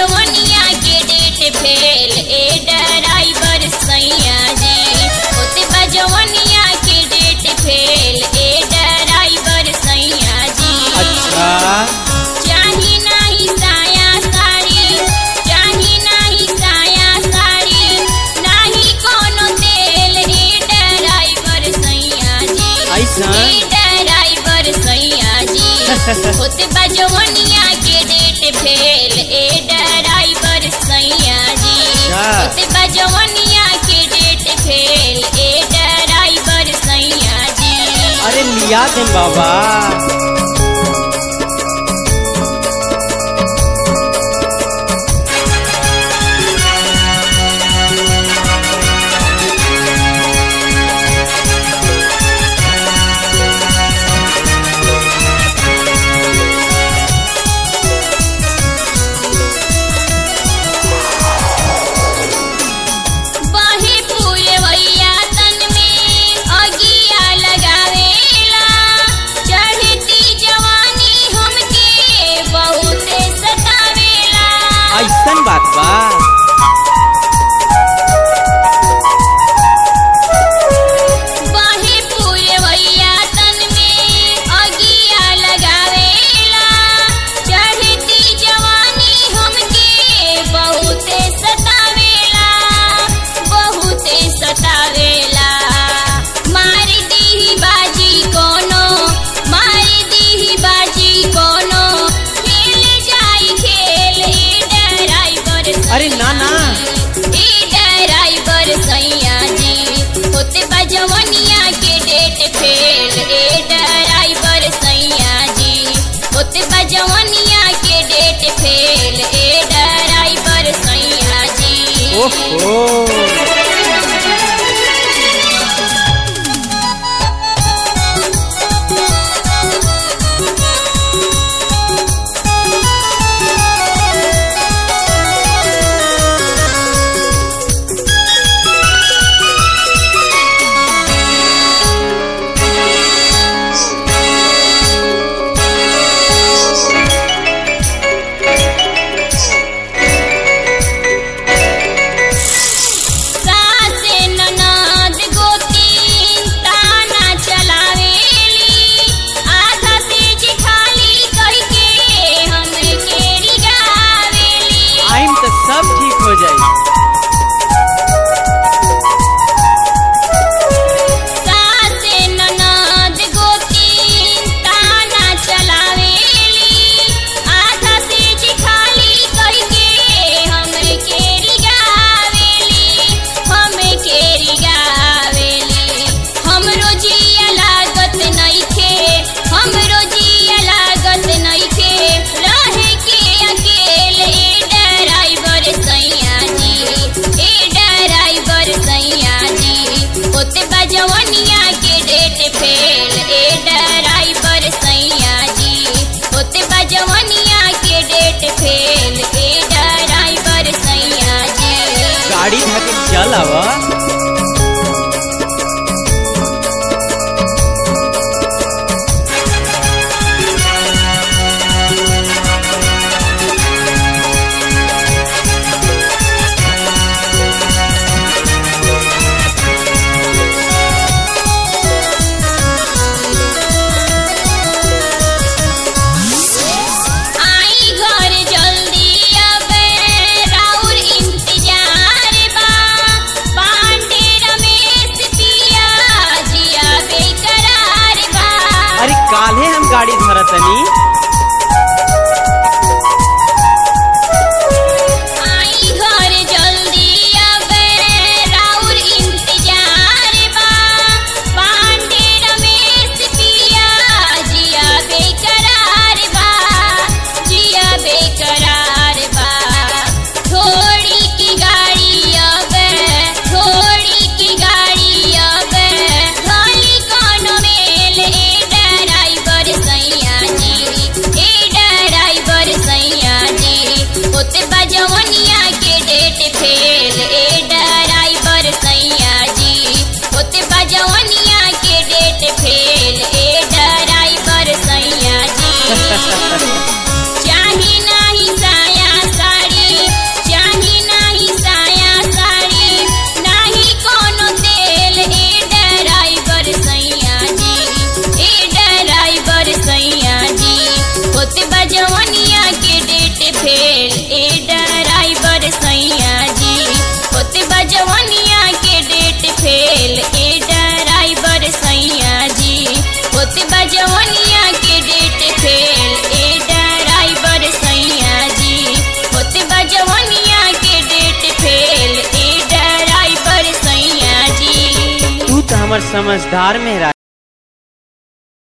बजवनिया के debt fail ए driver सैया जी होते बजवनिया के डेट फेल ए ड्राइवर सैया जी। अच्छा चाही नाही साया साड़ी चाही नाही साया साड़ी नाही कोनो तेल ए ड्राइवर सैया जी ऐसा ए ड्राइवर सैया जी होते बजवनिया के डेट फेल ए ड्राइवर सैया जी होते बजवनिया के डेट फेल ए ड्राइवर सैया जी। अरे लिया दे बाबा। बाहे पुरवैया तन में अगिया लगावेला चढ़ती जवानी हमके बहुत सतावेला। ऐसन बात बा। बाहे पुरवैया तन में अगिया लगावेला चढ़ती जवानी हमके बहुत सतावेला बहुत सतावेला। मार दी बाजी कोनो मार दी बाजी कोनो खेल जाई खेल ए ड्राइवर अरे ना ना ए ड्राइवर सैया जी होते बजवनिया के डेट फेल ए ड्राइवर सैया जी होते बजवनिया के डेट फेल ए ड्राइवर सैया जी। ओहो सासे ननद गोतीन ताना चलावेली आधा तेज खाली कह के हमके रिगावेली। आइम तो सब ठीक हो जाई। सासे ननद गोतीन ताना चलावेली आधा तेज खाली कह के हमके रिगावेली हमके रिगावेली। हमरो जिया लागत नइखे हमरो जिया लागत नइखे रहे के अकेले ड्राइवर सैया जी हमर समझदार मेहरा